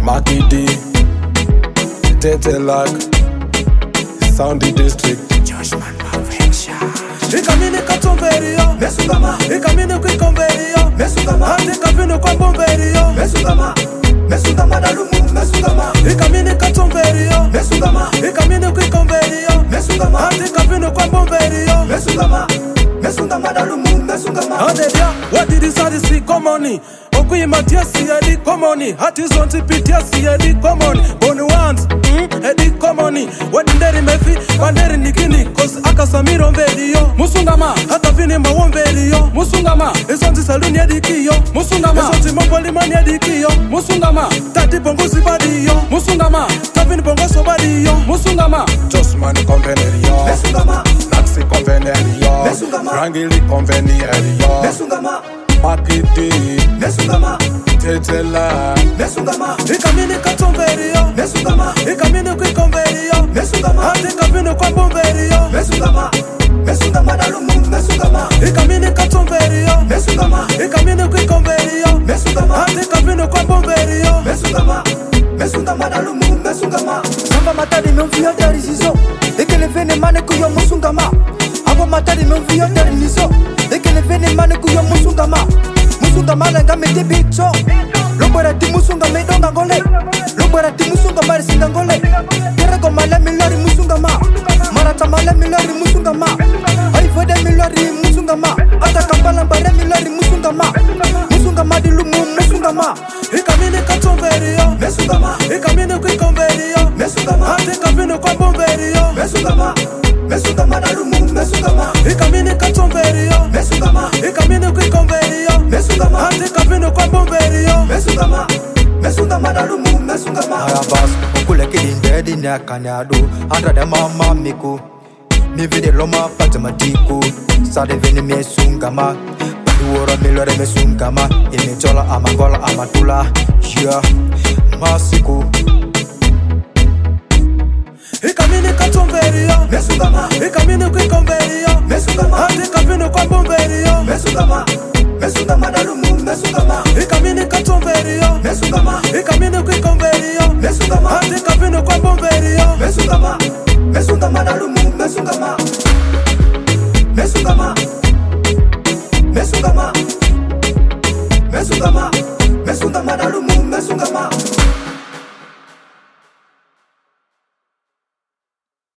Makidi, Tetelak, Soundy District. Joshman Mavensha. Ikamine katomberio, Mesungama. ikamine kwikomberio, Mesungama. ande kapino kwa bomberio, Mesungama. Mesungama dalumu. Mesungama. ikamine katomberio, Mesungama. ikamine kwikomberio, Mesungama. ande kapino kwa bomberio, Mesungama. Mesungama dalumu. Mesungama. ande dia, what did this are see common? Okui matiasi edi common, hati zonti pitiasi edi common, boni ones, edi common, wadinderi mefi, banderi nikini, cause akasamiro mberio, musungama, hata vini mawomberio, musungama, izonti saluni edi kiyo, musungama, izonti mambolimani edi kiyo, musungama, tati bongozi badiyo, musungama, tavini bongoso badiyo, musungama, Josman Convenerio, Mesungama. Naxi Convenerio, Mesungama. Rangili Convenerio, Mesungama. Makidi, Mesungama. Tetelak. Mesungama. ikamine katomberio, Mesungama. ikamine kwikomberio, Mesungama. ande kapino kwa bomberio, Mesungama. Mesungama dalumu. Mesungama. ikamine katomberio, Mesungama. ikamine kwikomberio, Mesungama. ande kapino kwa bomberio, Mesungama. Mesungama dalumu. Mesungama. Samba matari memfio dari zizo Ekele vene mane kuyo musungama Abo matari memfio dari nizo Ekele vene mane kuyo musungama Musungama lenga mete bicho Lobora ti musungama idonga ngole Lobora ti musungama risinga ngole Kere komale milori musungama Marata male milori musungama Haifode milori musungama Ata kampala mbare milori musungama Musungama dilumu musungama ikamine katomberio, Mesungama. ikamine kwikomberio, Mesungama. ande kapino kwa bomberio, Mesungama. Mesungama dalumu. Mesungama. ikamine katomberio, Mesungama. ikamine kwikomberio, Mesungama. ande kapino kwa bomberio, Mesungama. Mesungama dalumu. Mesungama. Ayabas, okule kidinde dine kanyadu Andra de mama miku Mi vide loma patamatiku Sade vini mesungama Paduora milore mesungama Ime chola amangola amatula Yeah, masiku ikamine katomberio, Mesungama. ikamine kwikomberio, Mesungama. ande kapino kwa bomberio,